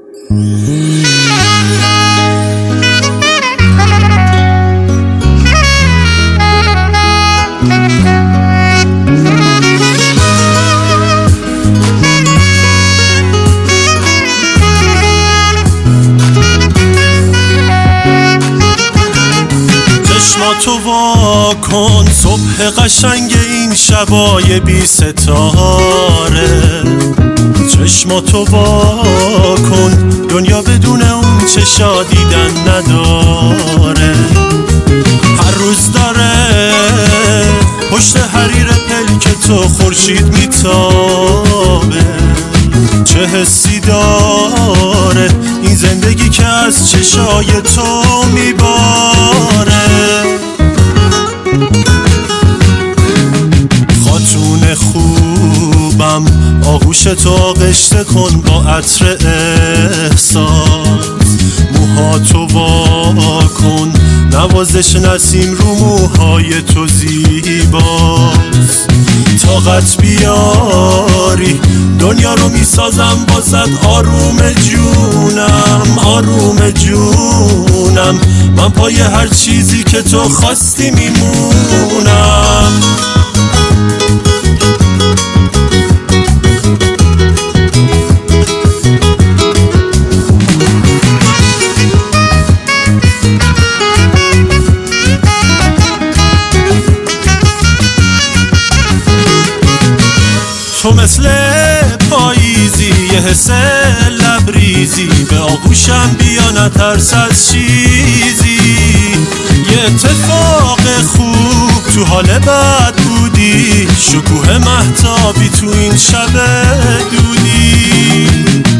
چشماتو وا کن، صبح قشنگ این شبای بی ستاره. چشماتو وا کن، دنیا بدون اون چشا دیدن نداره. هر روز داره پشت حریر پلک تو خورشید میتابه. چه حسی داره این زندگی که از چشای تو میباره. خاتون خوبم آغوشتو آغشته کن با عطر احساس. موهاتو وا کن، نوازش نسیم رو موهای تو زیباست. طاقت بیاری دنیا رو میسازم بازد. آروم جونم آروم جونم، من پای هر چیزی که تو خواستی میمونم. تو مثل پاییزی، یه حس لبریزی، به آغوشم بیا نترس از چیزی. یه اتفاق خوب تو حال بد بودی، شکوه مهتابی تو این شب دودی.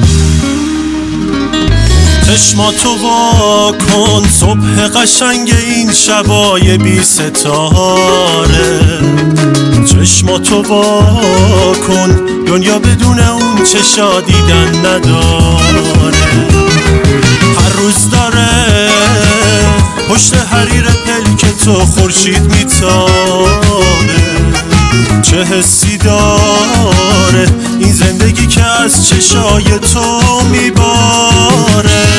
چشماتو وا کن، صبح قشنگ این شبای بی ستاره. چشماتو وا کن، دنیا بدون اون چشا دیدن نداره. هر روز داره پشت حریر پلک تو خورشید میتابه. چه حسی داره این زندگی که از چشای تو میباره.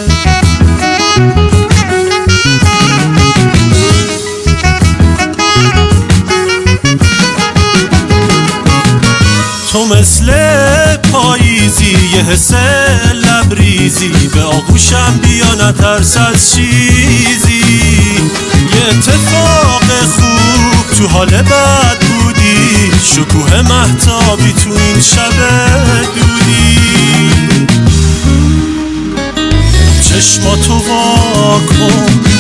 تو مثل پاییزی، یه حس لبریزی، به آغوشم بیا نترس از چیزی. یه اتفاق خوب تو حال بد بودی، شکوه مهتابی تو این شب دودی. چشماتو وا کن،